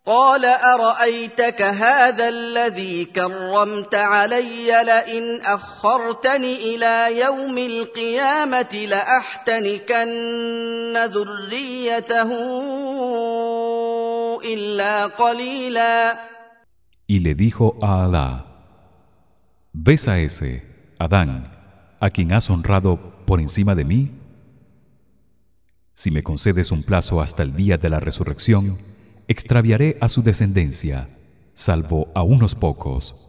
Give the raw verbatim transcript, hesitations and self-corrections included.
قال أرأيتك هذا الذي كرمت علي لئن أخرتني إلى يوم القيامة لأحتنكن ذريته إلا قليلا. Y le dijo a Alá: ¿Ves a ese, Adán, a quien has honrado por encima de mí? Si me concedes un plazo hasta el día de la resurrección, extraviaré a su descendencia, salvo a unos pocos.